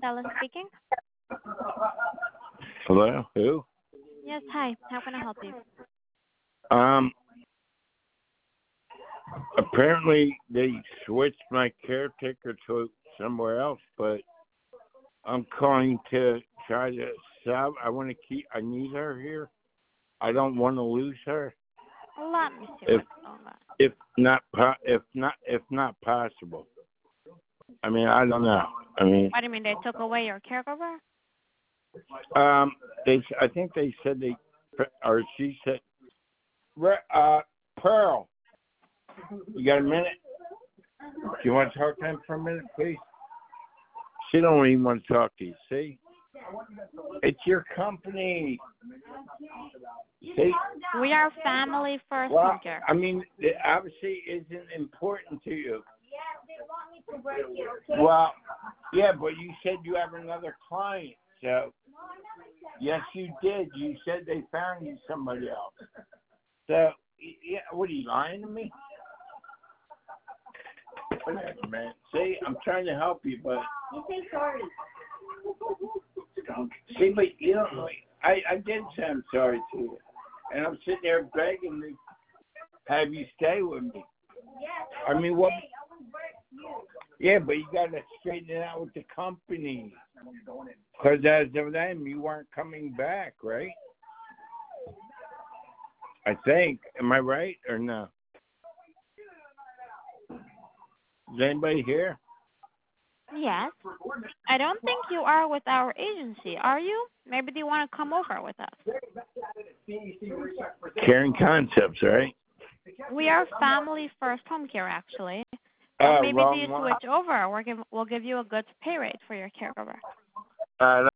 Stella speaking. Hello? Who? Yes, hi. How can I help you? Um, Apparently they switched my caretaker to somewhere else, but I'm calling to try to sell. I need her here. I don't want to lose her. Let me see If what's going on. if not possible. I mean, I don't know. I mean, What do you mean they took away your caregiver? I think they said or she said, Pearl, you got a minute? Do you want to talk to him for a minute, please? She don't even want to talk to you. See, it's your company. See, We are family first well, home care. I mean, it obviously isn't important to you. Well, yeah, but you said you have another client, so yes, you did. You said they found you somebody else. So, yeah, what are you lying to me? Whatever, man. See, I'm trying to help you, but You say sorry. see, but you don't know. I did say I'm sorry to you, and I'm sitting there begging to have you stay with me. Yes. I mean, what? I was you. Yeah, but you got to straighten it out with the company. Because as of then, you weren't coming back, right? I think. Am I right or no? Is anybody here? Yes. I don't think you are with our agency, are you? Maybe do you want to come over with us? Caring Concepts, right? We are family first home care, actually. Or maybe do you Wrong one. switch over? We'll give you a good pay rate for your caregiver.